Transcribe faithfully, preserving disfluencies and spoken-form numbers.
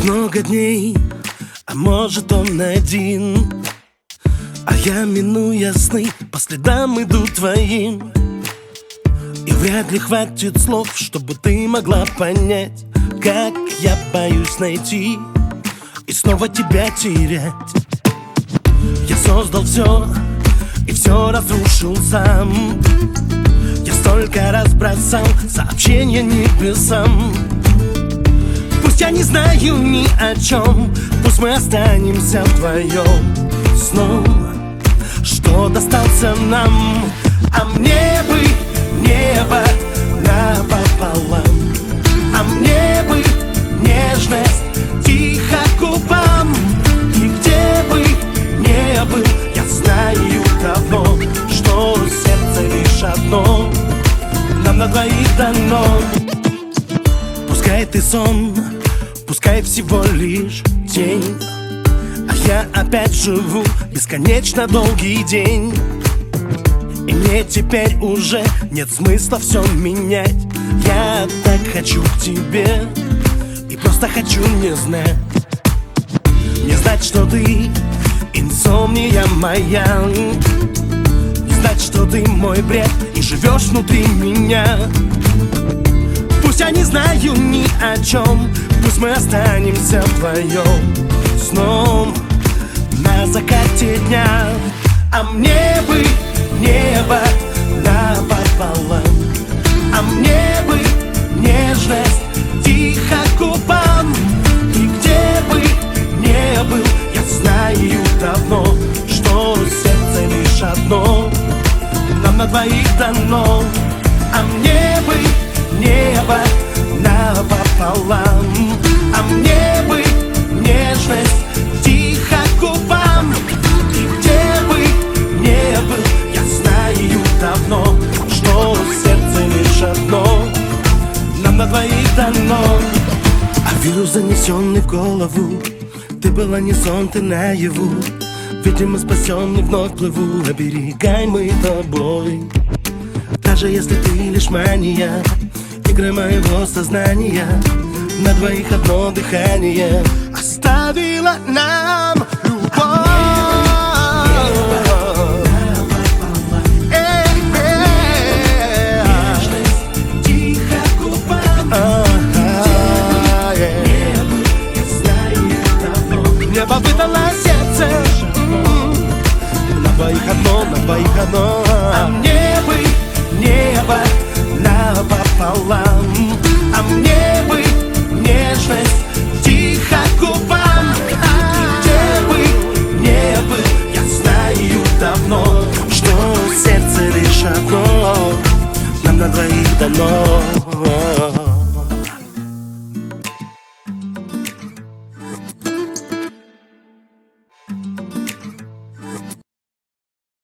Так много дней, а может он один, а я, минуя сны, по следам иду твоим. И вряд ли хватит слов, чтобы ты могла понять, как я боюсь найти и снова тебя терять. Я создал все и все разрушил сам. Я столько раз бросал сообщения небесам. Пусть я не знаю ни о чем, пусть мы останемся вдвоем сном, что достался нам. А мне бы небо напополам, а мне бы нежность тихо губам. И где бы не был, я знаю давно, что сердце лишь одно нам на двоих дано. Пускай ты сон, пускай всего лишь день, а я опять живу бесконечно долгий день. И мне теперь уже нет смысла все менять. Я так хочу к тебе и просто хочу не знать. Не знать, что ты инсомния моя, не знать, что ты мой бред и живешь внутри меня. Пусть я не знаю ни о чем, пусть мы останемся вдвоем сном на закате дня. А мне бы небо напополам, а мне бы нежность тихо губам. И где бы не был, я знаю давно, что сердце лишь одно нам на двоих дано. А мне бы небо напополам, а мне бы нежность тихо губам. И где бы не был, я знаю давно, что сердце лишь одно нам на двоих дано. А вирус, занесенный в голову, ты была не сон, ты наяву. Видимо, спасенный вновь плыву, оберегаемый тобой. Даже если ты лишь мания, игры моего сознания, на двоих одно дыхание оставила нам любовь. Небо выдало сердце, на двоих одно, на двоих одно. А мне бы небо напополам, а мне бы нежность тихо губам. И где бы не был, я знаю давно, что сердце лишь одно нам на двоих дано.